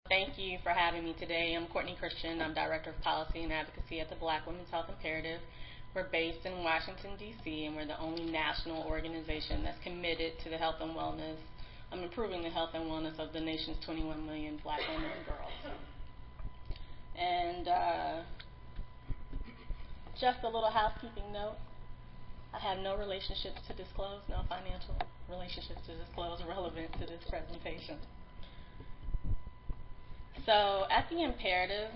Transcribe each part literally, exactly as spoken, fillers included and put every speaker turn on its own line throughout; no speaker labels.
Thank you for having me today. I'm Courtney Christian. I'm Director of Policy and Advocacy at the Black Women's Health Imperative. We're based in Washington, D C, and we're the only national organization that's committed to the health and wellness, um, improving the health and wellness of the nation's twenty-one million black women and girls. And uh, just a little housekeeping note. I have no relationships to disclose, no financial relationships to disclose relevant to this presentation. So at the Imperative,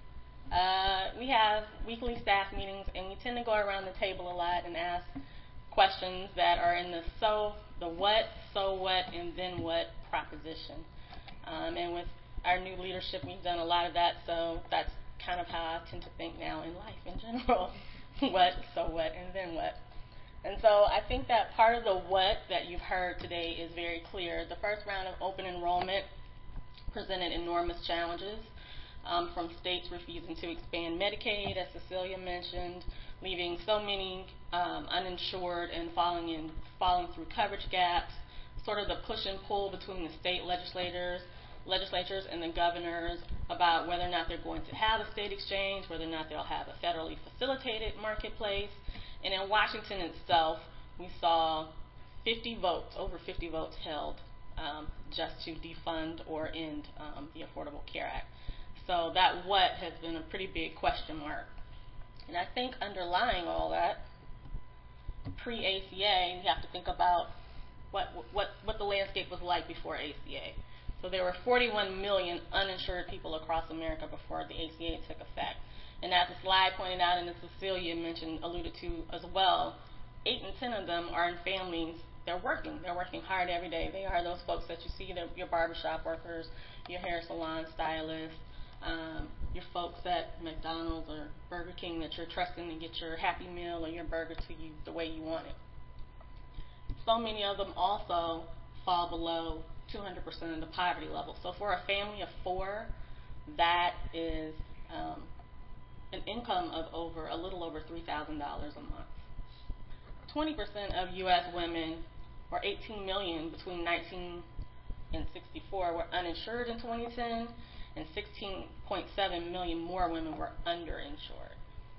uh, we have weekly staff meetings, and we tend to go around the table a lot and ask questions that are in the so, the what, so what, and then what proposition. Um, and with our new leadership, we've done a lot of that, so that's kind of how I tend to think now in life in general. What, so what, and then what. And so I think that part of the what that you've heard today is very clear. The first round of open enrollment presented enormous challenges, um, from states refusing to expand Medicaid, as Cecilia mentioned, leaving so many um, uninsured and falling in, falling through coverage gaps, sort of the push and pull between the state legislators, legislatures and the governors about whether or not they're going to have a state exchange, whether or not they'll have a federally facilitated marketplace. And in Washington itself, we saw fifty votes, over fifty votes held um, just to defund or end um, the Affordable Care Act. So that what has been a pretty big question mark. And I think underlying all that, pre-A C A, you have to think about what, what, what the landscape was like before A C A. So there were forty-one million uninsured people across America before the A C A took effect. And as the slide pointed out, and as Cecilia mentioned, alluded to as well, eight in ten of them are in families. They're working. They're working hard every day. They are those folks that you see, your barbershop workers, your hair salon stylists, um, your folks at McDonald's or Burger King that you're trusting to get your Happy Meal or your burger to you the way you want it. So many of them also fall below two hundred percent of the poverty level. So for a family of four, that is um, an income of over a little over three thousand dollars a month. twenty percent of U S women, or eighteen million between nineteen and sixty-four, were uninsured in twenty ten, and sixteen point seven million more women were underinsured.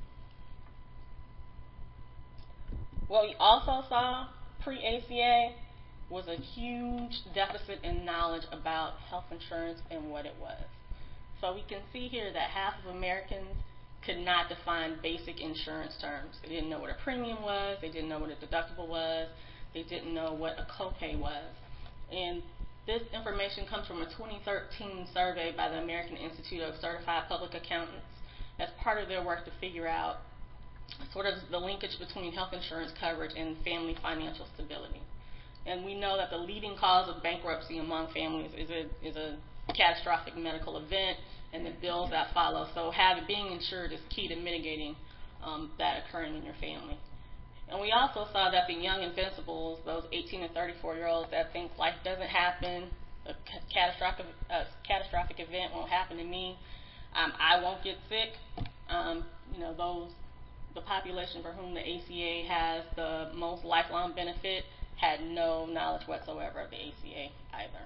What we also saw pre-A C A was a huge deficit in knowledge about health insurance and what it was. So we can see here that half of Americans could not define basic insurance terms. They didn't know what a premium was, they didn't know what a deductible was, they didn't know what a copay was. And this information comes from a twenty thirteen survey by the American Institute of Certified Public Accountants as part of their work to figure out sort of the linkage between health insurance coverage and family financial stability. And we know that the leading cause of bankruptcy among families is a, is a catastrophic medical event and the bills that follow. So having being insured is key to mitigating um, that occurring in your family. And we also saw that the young invincibles, those eighteen to thirty-four year olds that think life doesn't happen, a catastrophic, a catastrophic event won't happen to me, um, I won't get sick, um, you know, those, the population for whom the A C A has the most lifelong benefit had no knowledge whatsoever of the A C A either.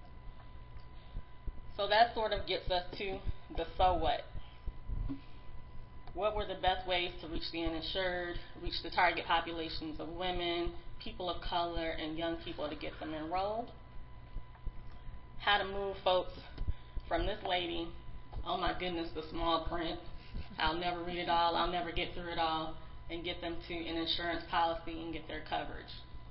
So that sort of gets us to the so what. What were the best ways to reach the uninsured, reach the target populations of women, people of color, and young people to get them enrolled? How to move folks from this lady, oh my goodness, the small print, I'll never read it all, I'll never get through it all, and get them to an insurance policy and get their coverage.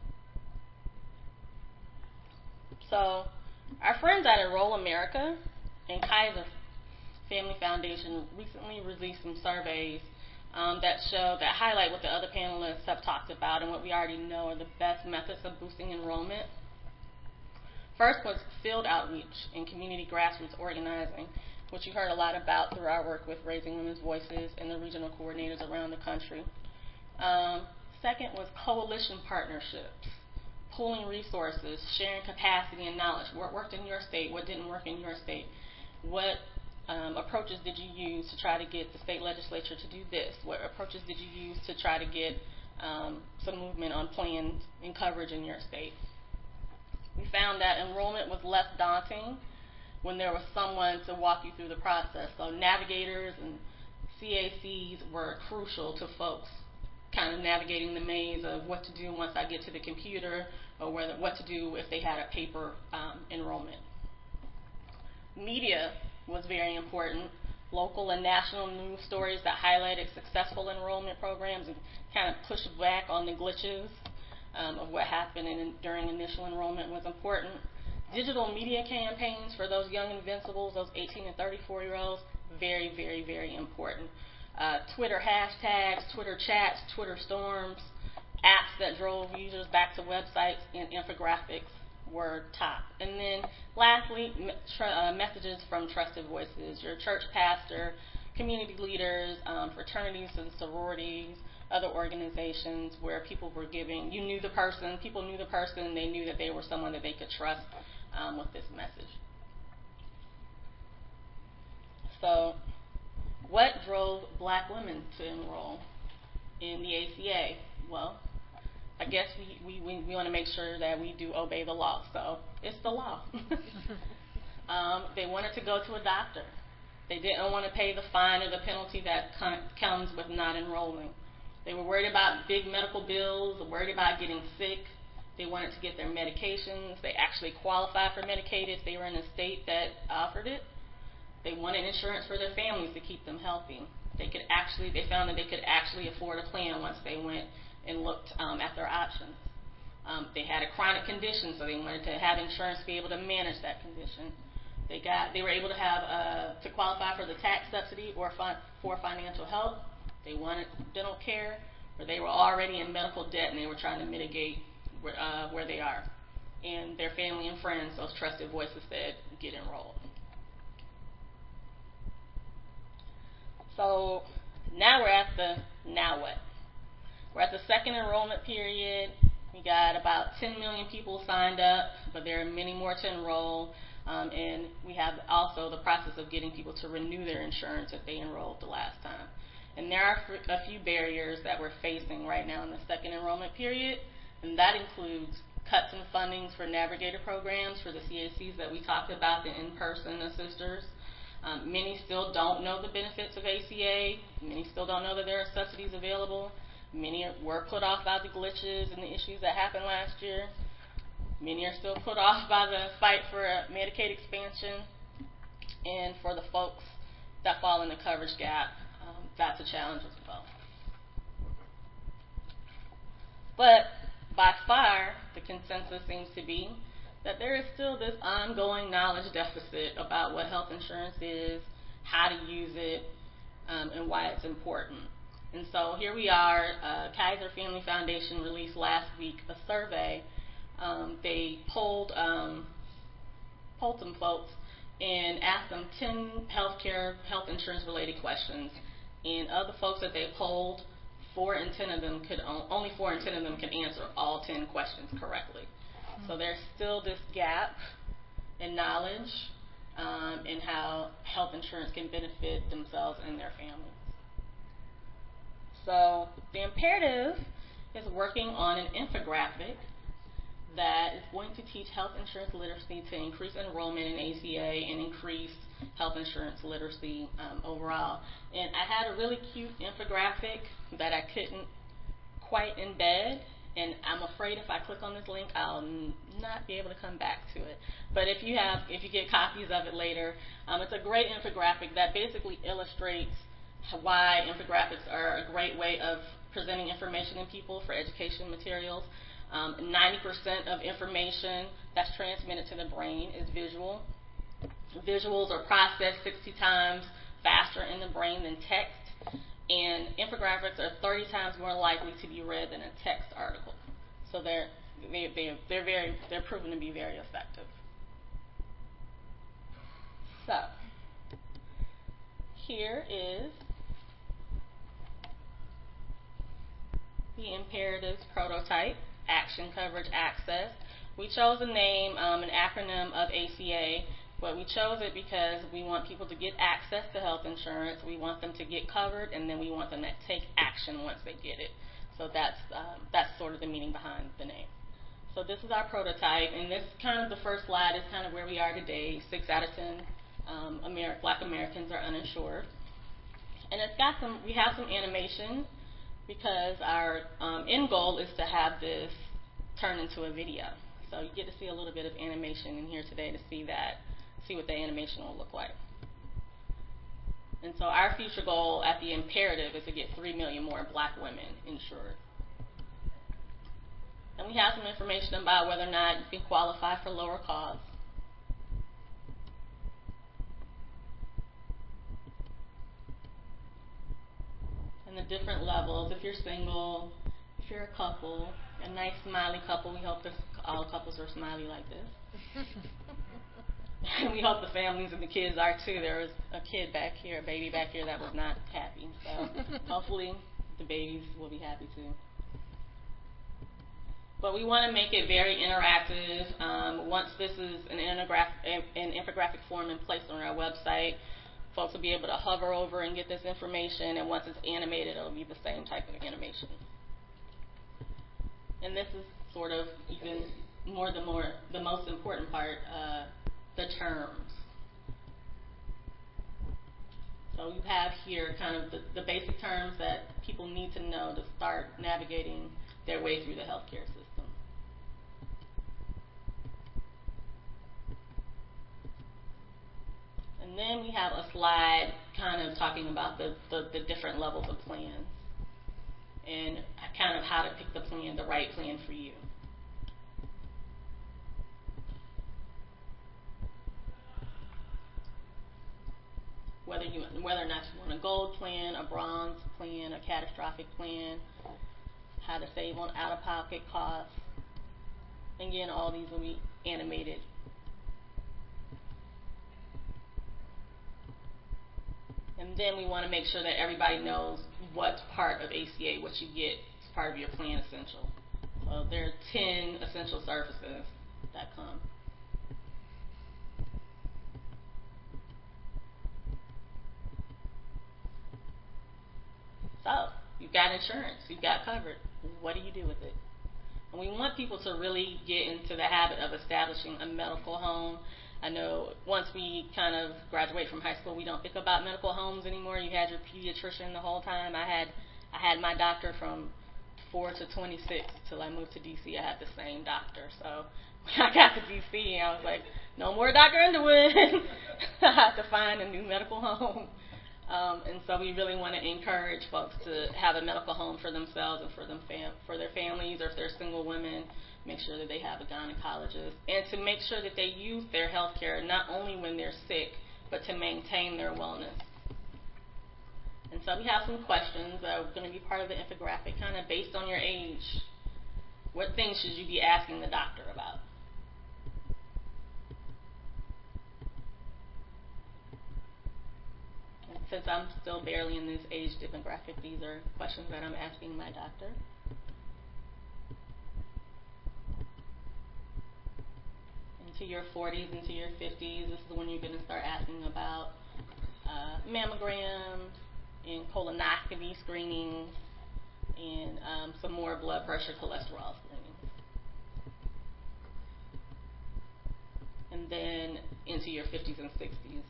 So our friends at Enroll America and Kaiser Family Foundation recently released some surveys um, that show, that highlight what the other panelists have talked about and what we already know are the best methods of boosting enrollment. First was field outreach and community grassroots organizing, which you heard a lot about through our work with Raising Women's Voices and the regional coordinators around the country. Um, second was coalition partnerships, pooling resources, sharing capacity and knowledge. What worked in your state? What didn't work in your state? What um, approaches did you use to try to get the state legislature to do this? What approaches did you use to try to get um, some movement on plans and coverage in your state? We found that enrollment was less daunting when there was someone to walk you through the process. So navigators and C A Cs were crucial to folks kind of navigating the maze of what to do once I get to the computer, or whether, what to do if they had a paper um, enrollment. Media was very important. Local and national news stories that highlighted successful enrollment programs and kind of pushed back on the glitches um, of what happened in, during initial enrollment was important. Digital media campaigns for those young invincibles, those eighteen and thirty-four year olds, very, very, very important. Uh, Twitter hashtags, Twitter chats, Twitter storms, apps that drove users back to websites, and infographics were top. And then lastly, me tr uh, messages from trusted voices, your church pastor, community leaders, um, fraternities and sororities, other organizations where people were giving, you knew the person, people knew the person, they knew that they were someone that they could trust um, with this message. So what drove black women to enroll in the A C A? Well, I guess we, we, we want to make sure that we do obey the law. So it's the law. um, they wanted to go to a doctor. They didn't want to pay the fine or the penalty that comes with not enrolling. They were worried about big medical bills, worried about getting sick. They wanted to get their medications. They actually qualified for Medicaid if they were in a state that offered it. They wanted insurance for their families to keep them healthy. They could actually, they found that they could actually afford a plan once they went and looked um, at their options. Um, they had a chronic condition, so they wanted to have insurance to be able to manage that condition. They got, they were able to have uh, to qualify for the tax subsidy or fi for financial help. They wanted dental care, or they were already in medical debt and they were trying to mitigate where, uh, where they are. And their family and friends, those trusted voices, said, get enrolled. So now we're at the now what? We're at the second enrollment period. We got about ten million people signed up, but there are many more to enroll. Um, and we have also the process of getting people to renew their insurance if they enrolled the last time. And there are a few barriers that we're facing right now in the second enrollment period, and that includes cuts in fundings for navigator programs for the C A Cs that we talked about, the in-person assisters. Um, many still don't know the benefits of A C A. Many still don't know that there are subsidies available. Many were put off by the glitches and the issues that happened last year. Many are still put off by the fight for a Medicaid expansion. And for the folks that fall in the coverage gap, um, that's a challenge as well. But by far, the consensus seems to be that there is still this ongoing knowledge deficit about what health insurance is, how to use it, um, and why it's important. And so here we are. uh, Kaiser Family Foundation released last week a survey. Um, they polled, um, polled some folks and asked them ten healthcare, health insurance related questions. And of the folks that they polled, four in ten of them could, only four in ten of them could answer all ten questions correctly. So there's still this gap in knowledge um, in how health insurance can benefit themselves and their families. So the imperative is working on an infographic that is going to teach health insurance literacy to increase enrollment in A C A and increase health insurance literacy um, overall. And I had a really cute infographic that I couldn't quite embed. And I'm afraid if I click on this link, I'll n not be able to come back to it. But if you have, if you get copies of it later, um, it's a great infographic that basically illustrates why infographics are a great way of presenting information to people for education materials. Um, ninety percent of information that's transmitted to the brain is visual. Visuals are processed sixty times faster in the brain than text. And infographics are thirty times more likely to be read than a text article. So they're they, they, they're very they're proven to be very effective. So here is the imperatives prototype, action, coverage, access. We chose a name, um, an acronym of A C A. But we chose it because we want people to get access to health insurance, we want them to get covered, and then we want them to take action once they get it. So that's, um, that's sort of the meaning behind the name. So this is our prototype, and this kind of the first slide is kind of where we are today. Six out of ten um, Amer Black Americans are uninsured, and it's got some. We have some animation because our um, end goal is to have this turn into a video. So you get to see a little bit of animation in here today to see that, see what the animation will look like. And so our future goal at the imperative is to get three million more Black women insured. And we have some information about whether or not you can qualify for lower costs. And the different levels, if you're single, if you're a couple, a nice smiley couple, we hope that all couples are smiley like this. And we hope the families and the kids are too. There was a kid back here, a baby back here that was not happy. So hopefully the babies will be happy too. But we want to make it very interactive. Um, once this is an, an infographic form in place on our website, folks will be able to hover over and get this information, and once it's animated, it'll be the same type of animation. And this is sort of even more the more the most important part, uh, the terms. So you have here kind of the, the basic terms that people need to know to start navigating their way through the healthcare system. And then we have a slide kind of talking about the, the, the different levels of plans and kind of how to pick the plan, the right plan for you. Whether you whether or not you want a gold plan, a bronze plan, a catastrophic plan, how to save on out-of-pocket costs. And again, all these will be animated. And then we want to make sure that everybody knows what part of A C A, what you get as part of your plan essential. So there are ten essential services that come. So you've got insurance, you've got covered. What do you do with it? And we want people to really get into the habit of establishing a medical home. I know once we kind of graduate from high school, we don't think about medical homes anymore. You had your pediatrician the whole time. I had I had my doctor from four to twenty-six till I moved to D C. I had the same doctor. So when I got to D C, I was like, no more Doctor Underwood. I had to find a new medical home. Um, and so we really want to encourage folks to have a medical home for themselves and for them fam for their families, or if they're single women, make sure that they have a gynecologist, and to make sure that they use their health care not only when they're sick, but to maintain their wellness. And so we have some questions that are going to be part of the infographic, kind of based on your age. What things should you be asking the doctor about? And since I'm still barely in this age demographic, these are questions that I'm asking my doctor. Into your forties, into your fifties, this is when you're going to start asking about uh, mammograms and colonoscopy screenings and um, some more blood pressure, cholesterol screenings. And then into your fifties and sixties.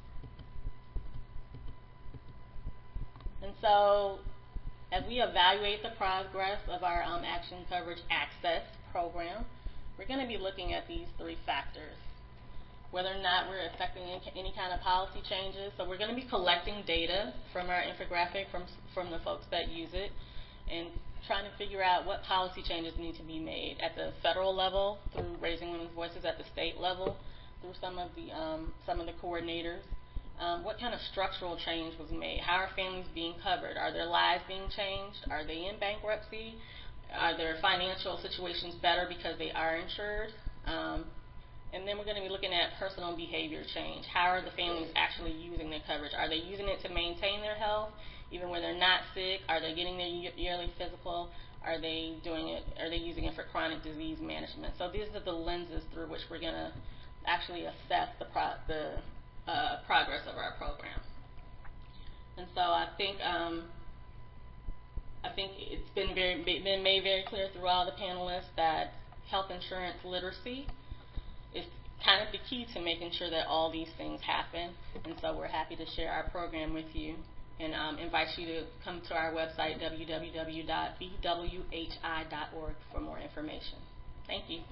And so as we evaluate the progress of our um, Action Coverage Access program, we're going to be looking at these three factors. Whether or not we're affecting any kind of policy changes. So we're going to be collecting data from our infographic, from, from the folks that use it, and trying to figure out what policy changes need to be made at the federal level through Raising Women's Voices, at the state level through some of the, um, some of the coordinators. Um, what kind of structural change was made? How are families being covered? Are their lives being changed? Are they in bankruptcy? Are their financial situations better because they are insured? Um, And then we're going to be looking at personal behavior change. How are the families actually using their coverage? Are they using it to maintain their health, even when they're not sick? Are they getting their yearly physical? Are they doing it? Are they using it for chronic disease management? So these are the lenses through which we're going to actually assess the pro the uh, progress of our program. And so I think um, I think it's been very been made very clear through all the panelists that health insurance literacy is kind of the key to making sure that all these things happen. And so we're happy to share our program with you and um, invite you to come to our website, w w w dot b w h i dot org, for more information. Thank you.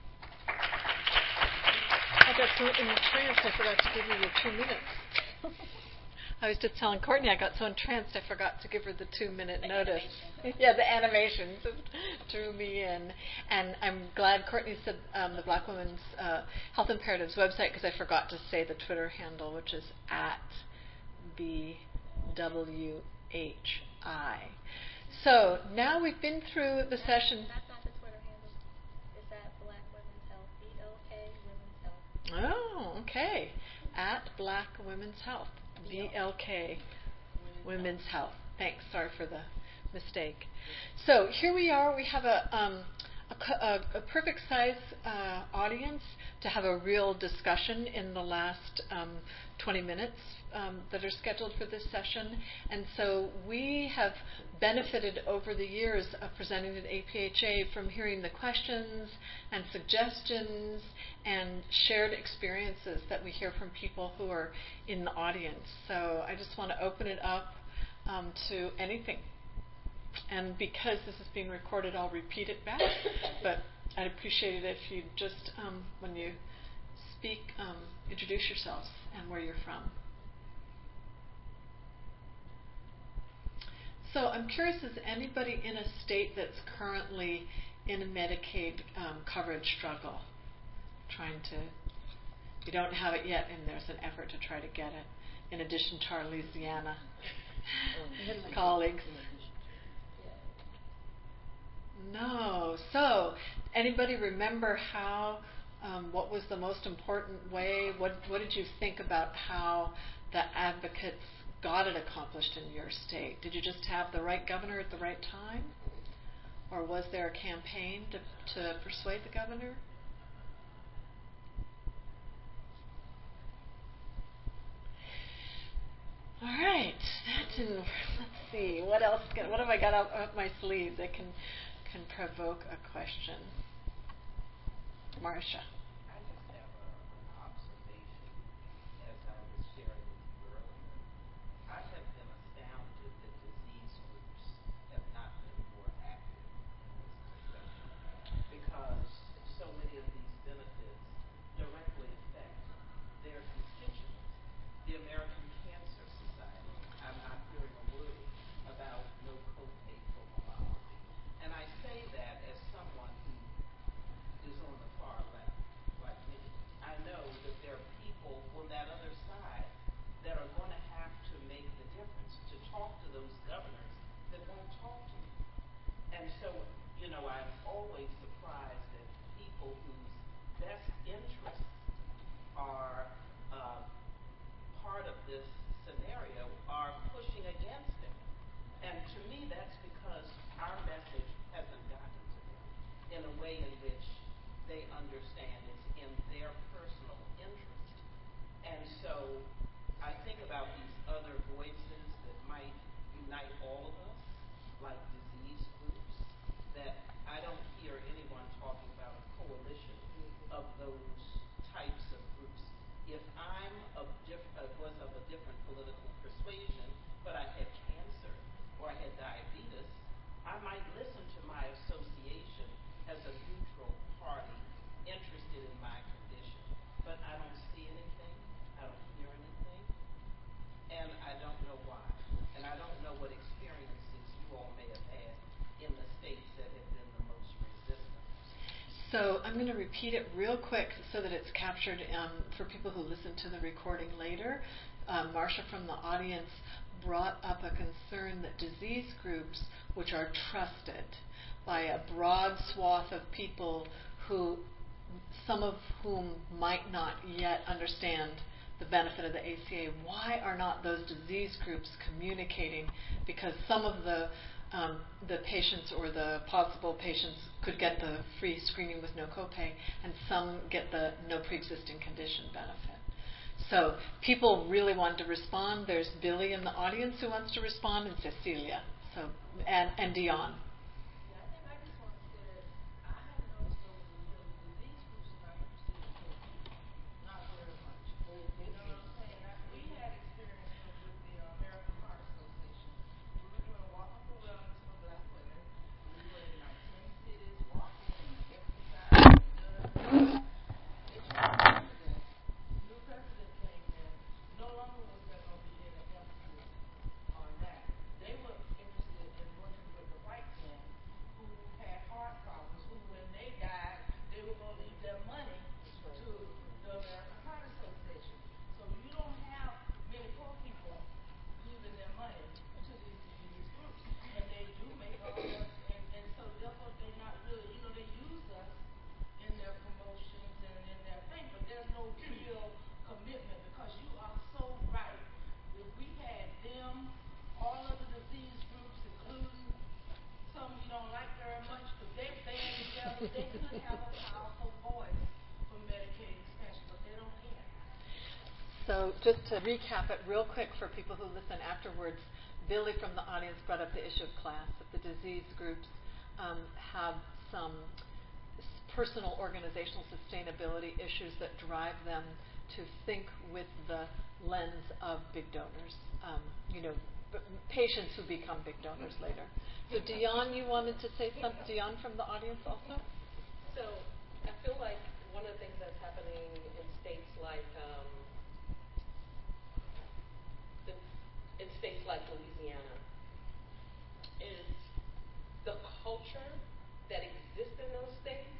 I got so entranced I forgot to give you your two minutes. I was just telling Courtney I got so entranced I forgot to give her the two-minute notice. Yeah, the animation just drew me in. And I'm glad Courtney said um, the Black Women's uh, Health Imperatives website, because I forgot to say the Twitter handle, which is at B W H I. So now we've been through the
that's,
session.
That's not the Twitter handle. It's at Black Women's Health, B L K Women's Health.
Oh, okay. At Black Women's Health. B L K Women's Health. Thanks. Sorry for the mistake. So here we are. We have a um, a, a, a perfect size uh, audience to have a real discussion in the last um, twenty minutes um, that are scheduled for this session. And so we have benefited over the years of presenting at A P H A from hearing the questions and suggestions and shared experiences that we hear from people who are in the audience. So I just want to open it up um, to anything. And because this is being recorded, I'll repeat it back. But I'd appreciate it if you just, um, when you speak, um, introduce yourselves and where you're from. So I'm curious, is anybody in a state that's currently in a Medicaid um, coverage struggle? Trying to, you don't have it yet, and there's an effort to try to get it, in addition to our Louisiana colleagues. No. So, anybody remember how, um, what was the most important way? What, what did you think about how the advocates got it accomplished in your state? Did you just have the right governor at the right time? Or was there a campaign to, to persuade the governor? All right. That didn't, let's see. What else? Can, what have I got up, up my sleeve that can can provoke a question? Marcia.
I just have a, an observation as I was sharing with you earlier. I have been astounded that disease groups have not been more active in this discussion, because so many of these benefits directly affect their constituents. The American Cancer Society, I'm not hearing a word about no copay for mammography. And I say that as someone who is on the far left, like me. I know that there are people on that other side that are going to have to make the difference to talk to those governors that won't talk to you. And so, you know, I'm always surprised that people whose best interests are uh, part of this scenario are pushing against it. And to me, that's because our message hasn't gotten to them in a way in which they understand it's in their personal interest. And so I think about these other voices that might unite all of us, like disease groups, that I don't hear anyone talking about a coalition of those types of groups. If I'm of diff- uh, was of a different political persuasion, but I had cancer or I had diabetes, I might listen to my association as a neutral party interested in my condition. But I don't see anything, I don't hear anything, and I don't know why. And I don't know what experiences you all may have had in the states that have been the most resistant.
So I'm going to repeat it real quick so that it's captured um, for people who listen to the recording later. Um, Marcia from the audience brought up a concern that disease groups, which are trusted by a broad swath of people who, some of whom might not yet understand the benefit of the A C A, why are not those disease groups communicating? Because some of the um, the patients or the possible patients could get the free screening with no copay, and some get the no pre-existing condition benefit. So people really want to respond. There's Billy in the audience who wants to respond, and Cecilia. So and and Dion.
Yeah, I think I just want to say that I have noticed over the
just to recap it real quick for people who listen afterwards, Billy from the audience brought up the issue of class, that the disease groups um, have some personal organizational sustainability issues that drive them to think with the lens of big donors, um, you know, patients who become big donors later. So Dion, you wanted to say something? Dion from the audience also?
So I feel like one of the things that's happening in states like um, the, in states like Louisiana is the culture that exists in those states.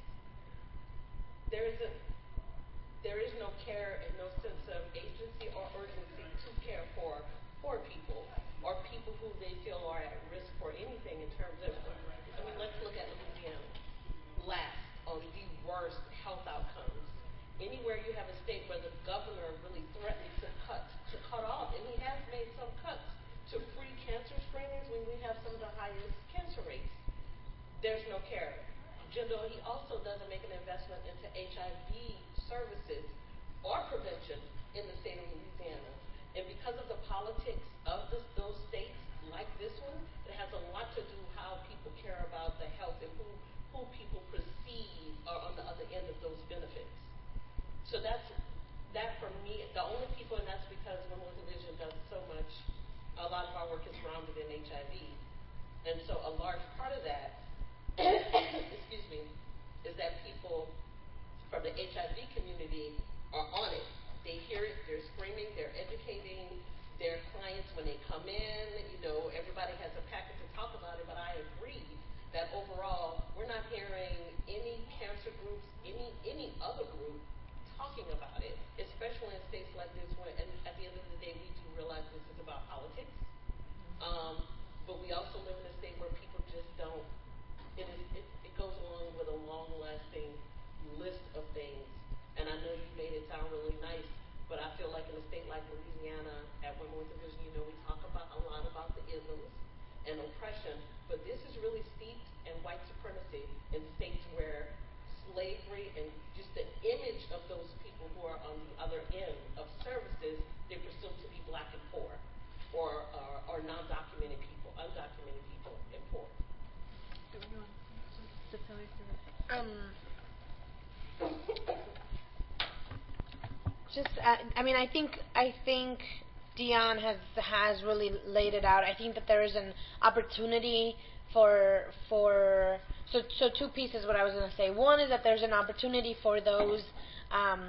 There isn't, there is no care and no sense of agency or urgency to care for poor people or people who they feel are at risk for anything in terms of, I mean, let's look at Louisiana. Last on the worst health outcomes. Anywhere you have a state where the governor really threatened to cut, to cut off, and he has made some cuts to free cancer screenings when we have some of the highest cancer rates. There's no care. Jindal, he also doesn't make an investment into H I V services or prevention in the state of Louisiana. And because of the politics of this, those states, like this one, it has a lot to do how people care about the health and who, who people perceive are on the other end of those benefits. So that's, that for me, the only people, and that's because Women's Division does so much, a lot of our work is grounded in H I V. And so a large part of that, excuse me, is that people from the H I V community are on it. They hear it, they're screaming, they're educating their clients when they come in. You know, everybody has a packet to talk about it, but I agree that overall, we're not hearing any cancer groups, any any other group talking about it, especially in states like this where, and at the end of the day, we do realize this is about politics. Um, but we also live in a state where people just don't, it, is, it, it goes along with a long-lasting list of things. And I know you made it sound really nice, but I feel like in a state like Louisiana, at Women's Division, you know, we talk about a lot about the isms and oppression, but this is really steeped in white supremacy in states where slavery and just the image of those people who are on the other end of services, they presume to be black and poor, or or, or non-documented people, undocumented people, and poor.
Um, just, uh, I mean, I think, I think Dion has has really laid it out. I think that there is an opportunity for for so so two pieces. What I was going to say. One is that there's an opportunity for those um,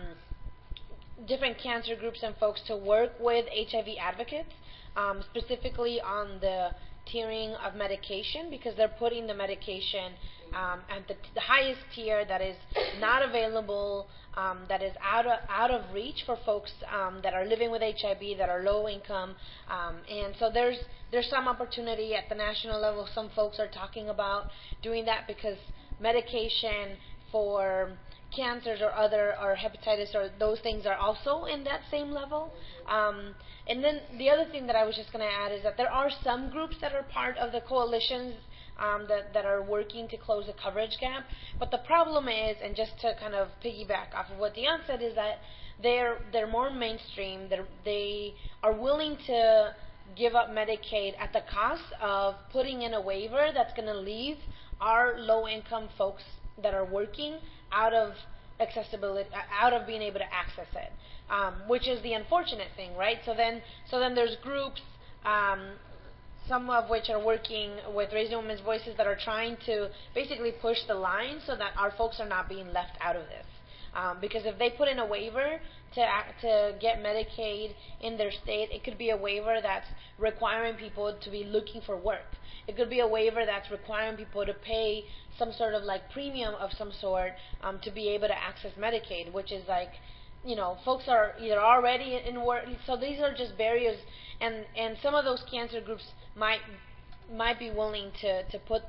different cancer groups and folks to work with H I V advocates, um, specifically on the tiering of medication, because they're putting the medication um, at the, the highest tier that is not available, um, that is out of, out of reach for folks um, that are living with H I V, that are low income, um, and so there's there's some opportunity at the national level. Some folks are talking about doing that because medication for cancers or other or hepatitis or those things are also in that same level. Um, and then the other thing that I was just going to add is that there are some groups that are part of the coalitions um, that, that are working to close the coverage gap. But the problem is, and just to kind of piggyback off of what Dion said, is that they're they're more mainstream. They're, they are willing to give up Medicaid at the cost of putting in a waiver that's going to leave our low-income folks that are working out of accessibility, out of being able to access it, um, which is the unfortunate thing, right? So then, so then there's groups, um, some of which are working with Raising Women's Voices that are trying to basically push the line so that our folks are not being left out of this. Um, because if they put in a waiver to act, to get Medicaid in their state, it could be a waiver that's requiring people to be looking for work. It could be a waiver that's requiring people to pay some sort of like premium of some sort um, to be able to access Medicaid, which is like, you know, folks are either already in work. So these are just barriers, and, and some of those cancer groups might might be willing to, to put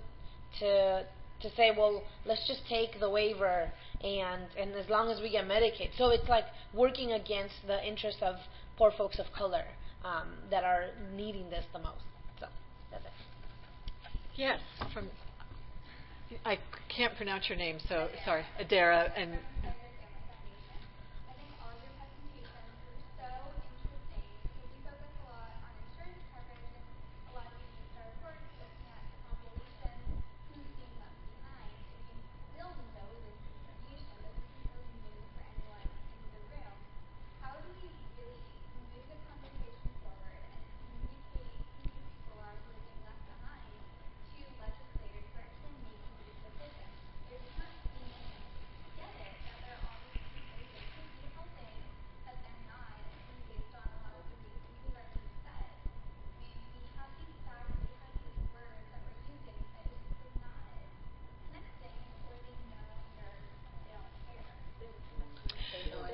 to to say, well, let's just take the waiver and and as long as we get Medicaid. So it's like working against the interests of poor folks of color um, that are needing this the most. So that's it.
Yes, from I can't pronounce your name, so sorry, Adara. And
I think all your presentations were so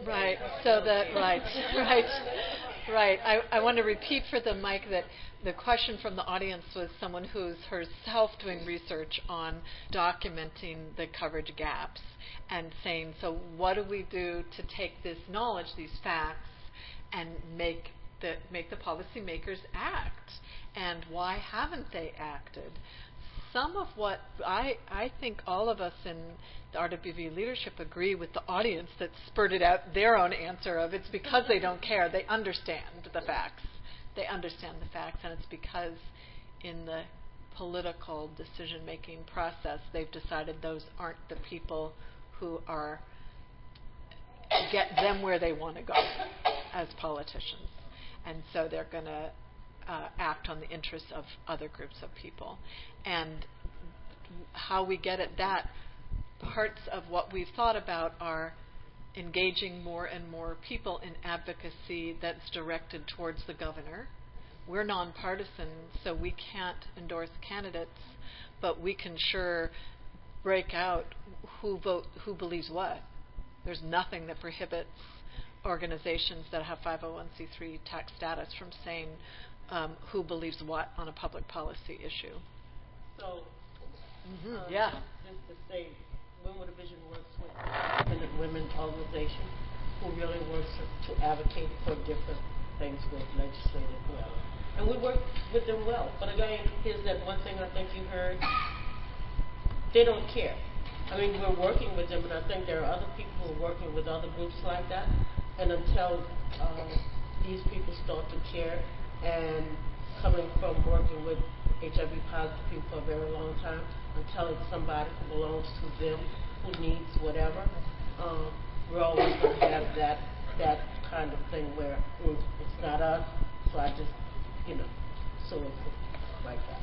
Right. So that right, right, right. I, I want to repeat for the mic that the question from the audience was someone who's herself doing research on documenting the coverage gaps and saying, so what do we do to take this knowledge, these facts, and make the make the policymakers act? And why haven't they acted? Some of what I, I think all of us in the R W V leadership agree with the audience that spurted out their own answer of it's because they don't care. They understand the facts. They understand the facts, and it's because in the political decision-making process they've decided those aren't the people who are get them where they want to go as politicians. And so they're going to uh, act on the interests of other groups of people. And how we get at that, parts of what we've thought about are engaging more and more people in advocacy that's directed towards the governor. We're nonpartisan, so we can't endorse candidates, but we can sure break out who vote, who believes what. There's nothing that prohibits organizations that have five oh one c three tax status from saying um, who believes what on a public policy issue.
So,
Mm-hmm.
um,
yeah.
just to say, Women's Division works with independent women organization who really works to advocate for different things with legislative well. And we work with them well. But again, here's that one thing I think you heard. They don't care. I mean, we're working with them, and I think there are other people who are working with other groups like that. And until uh, these people start to care, and coming from working with H I V positive people for a very long time, until it's somebody who belongs to them, who needs whatever, um, we're always going to have that that kind of thing where mm, it's not us, so I just, you know, so it's like that.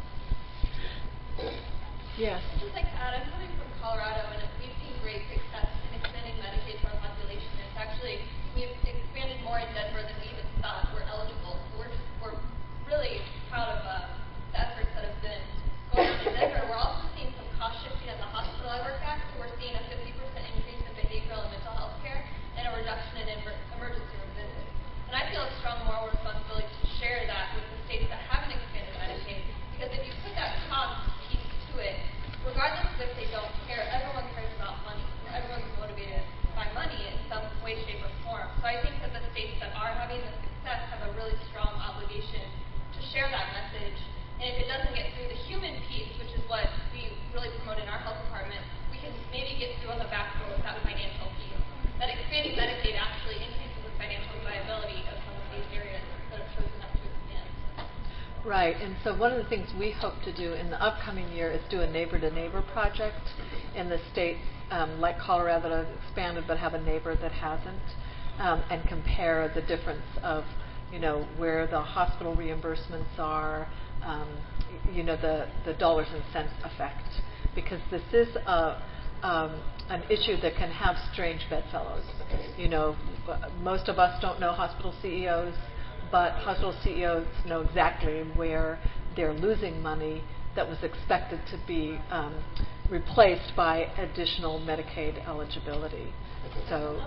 Yes.
Just like to add, I'm coming from Colorado, and we've seen great success in expanding Medicaid to our population. It's actually, we've expanded more in Denver than we even thought were eligible. So we're just, we're really proud of uh, the efforts that have been going on in Denver. We're also seeing some cost shifting at the hospital I work at. So we're seeing a fifty percent increase in behavioral and mental health care and a reduction in emer- emergency room visits. And I feel a strong moral responsibility to share that with the states that haven't expanded Medicaid, because if you put that cost piece to it, regardless of if they don't care, everyone cares about money. Everyone's motivated by money in some way, shape, or form. So I think that the states that are having the success have a really strong obligation to share that message. And if it doesn't get through the human piece, which is what we really promote in our health department, we can maybe get through on the back row with that financial piece. That expanding Medicaid actually increases the financial viability of some of these areas that have chosen not to expand.
Right, and so one of the things we hope to do in the upcoming year is do a neighbor-to-neighbor project in the states um, like Colorado that have expanded but have a neighbor that hasn't, um, and compare the difference of, you know, where the hospital reimbursements are, um, you know, the, the dollars and cents effect. Because this is a, um, an issue that can have strange bedfellows. You know, most of us don't know hospital C E Os, but hospital C E Os know exactly where they're losing money that was expected to be um, replaced by additional Medicaid eligibility. So.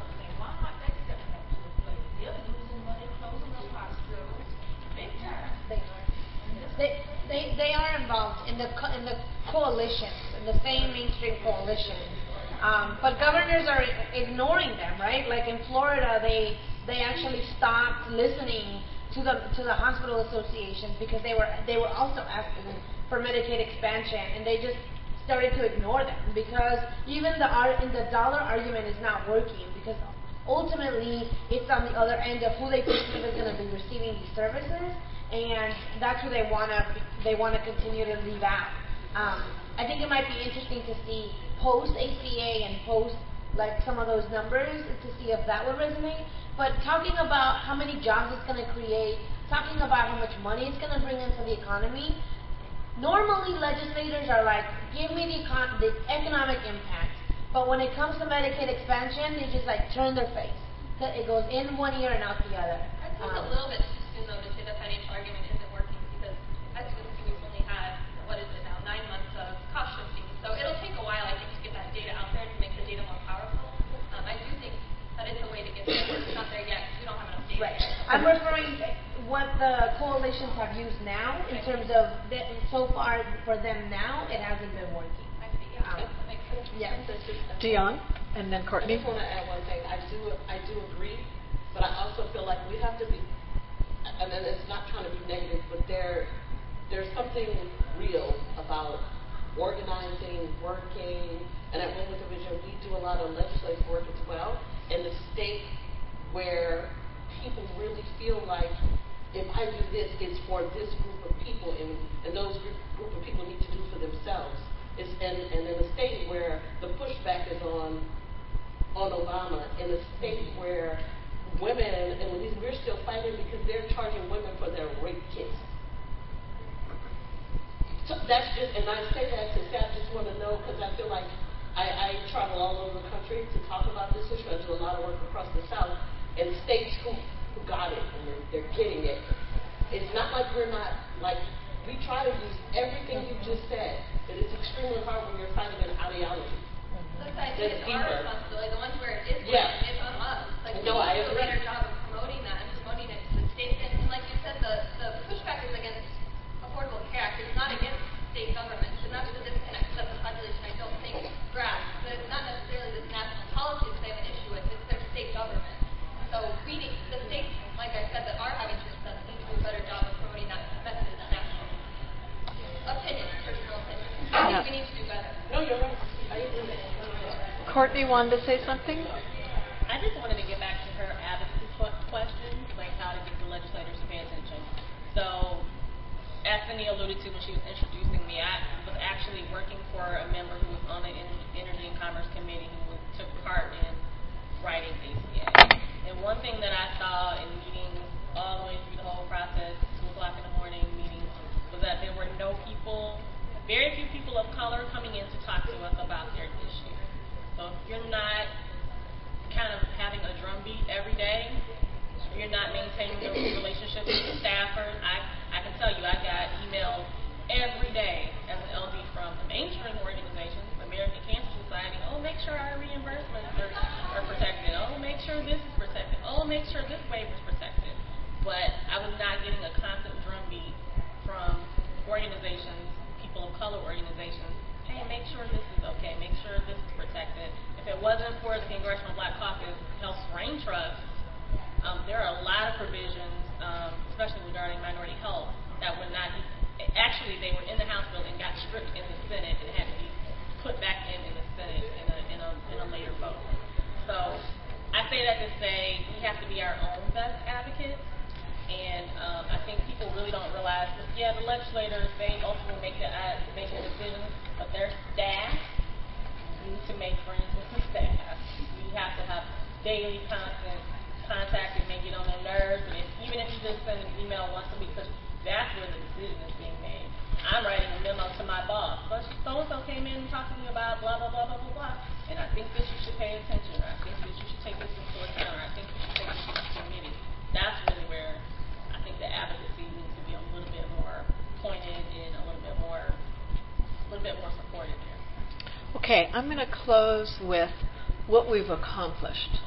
They, they, they are involved in the co- in the coalitions, in the same mainstream coalitions. Um, but governors are ignoring them, right? Like in Florida, they they actually stopped listening to the to the hospital associations because they were they were also asking for Medicaid expansion, and they just started to ignore them because even the ar- in the dollar argument is not working, because ultimately it's on the other end of who they perceive is going to be receiving these services, and that's who they want to they want to continue to leave out. Um, I think it might be interesting to see post A C A and post like some of those numbers to see if that would resonate. But talking about how many jobs it's going to create, talking about how much money it's going to bring into the economy, normally legislators are like, give me the, econ- the economic impact. But when it comes to Medicaid expansion, they just like turn their face. It goes in one ear and out the other.
I think
Um,
a little bit too soon, though, to say the financial argument isn't working, because as you can see, we've only had, what is it now, nine months of cost shifting. So it'll take a while, I think, to get that data out there and to make the data more powerful. Um, I do think that it's a way to get there.
what the coalitions have used now in terms of the, so far for them now, it hasn't been working.
I see. Yeah,
Um,
that makes sense.
yeah.
Dion, and then
I
Courtney.
just want to add one thing. I do, I do agree, but I also feel like we have to be, and then it's not trying to be negative, but there, there's something real about organizing, working, and at Women's Division we do a lot of legislative work as well. In the state where people really feel like if I do this, it's for this group of people, and, and those group, group of people need to do for themselves. It's, and, and in a state where the pushback is on on Obama, in a state where women, and we're still fighting because they're charging women for their rape kits. So that's just, and I say that to say I just want to know, because I feel like I, I travel all over the country to talk about this issue. I do a lot of work across the South, and states who, who got it, and they're, they're getting it. It's not like we're not, like, we try to use everything you just said, but it's extremely hard when you're fighting an ideology.
That's why I think it's our responsibility, the ones where it is
Yeah.
working, it's on us. Like,
No,
we
I
need to do a
agree.
better job of promoting that and promoting it to the states. And, and like you said, the, the pushback is against Affordable Care Act. It's not against state governments, and that's the disconnect that the population, I don't think, grasps. But it's not necessarily the national policies they have an issue with, it's their state government. So we need, the states, like I said, that are having success need to do a better job of promoting that message national. Opinion, personal opinion. I think
Yeah.
we need to do better.
No, you're right. I agree.
Courtney wanted to say something.
I just wanted to get back to her advocacy qu- question, like how to get the legislators to pay attention. So, as Cindy alluded to when she was introducing me, I was actually working for a member who was on the En- Energy and Commerce Committee who was, took part in writing A C A. And one thing that I saw in meetings all the way through the whole process, two o'clock in the morning meetings, was that there were no people, very few people of color coming in to talk to us about their issue. So if you're not kind of having a drumbeat every day, if you're not maintaining those relationships with the staffers, I, I can tell you I got emails every day as an L D from the mainstream organizations, American Cancer Society. Oh, make sure our reimbursements are, are protected. Oh, make sure this is protected. Oh, make sure this waiver is protected. But I was not getting a constant drumbeat from organizations, people of color organizations. Hey, make sure this is okay. Make sure this is protected. If it wasn't for the Congressional Black Caucus Health Rain Trust, um, there are a lot of provisions, um, especially regarding minority health, that would not be. Actually, they were in the House bill and got stripped in the Senate and had to be put back in in the Senate in a in a in a later vote. So I say that to say we have to be our own best advocates. And um, I think people really don't realize that, yeah, the legislators, they ultimately make the, uh, make the decisions, but their staff need to make friends with the staff. We have to have daily constant contact. It may get on their nerves, and if, even if you just send an email once a week, because that's where the decision is being made. I'm writing a memo to my boss, but so-and-so came in and talked to me about blah, blah, blah, blah, blah, blah, and I think that you should pay attention, or I think that you should take this into account, or I think you should take this into committee. That's really where I think the advocacy needs to be a little bit more pointed and a little bit more, a little bit more supported there.
Okay, I'm going to close with what we've accomplished.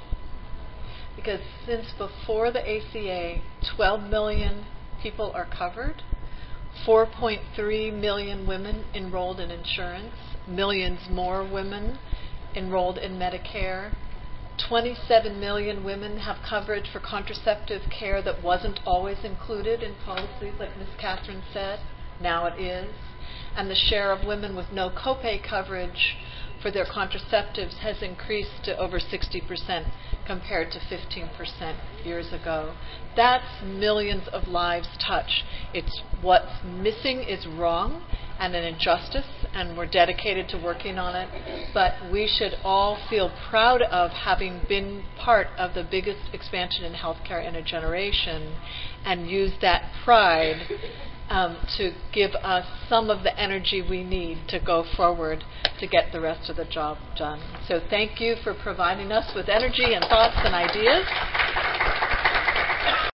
Because since before the A C A, twelve million people are covered, four point three million women enrolled in insurance, millions more women enrolled in Medicare, twenty-seven million women have coverage for contraceptive care that wasn't always included in policies, like Miz Catherine said. Now it is. And the share of women with no copay coverage for their contraceptives has increased to over sixty percent compared to fifteen percent years ago. That's millions of lives touched. It's what's missing is wrong and an injustice, and we're dedicated to working on it. But we should all feel proud of having been part of the biggest expansion in healthcare in a generation, and use that pride um, to give us some of the energy we need to go forward to get the rest of the job done. So thank you for providing us with energy and thoughts and ideas.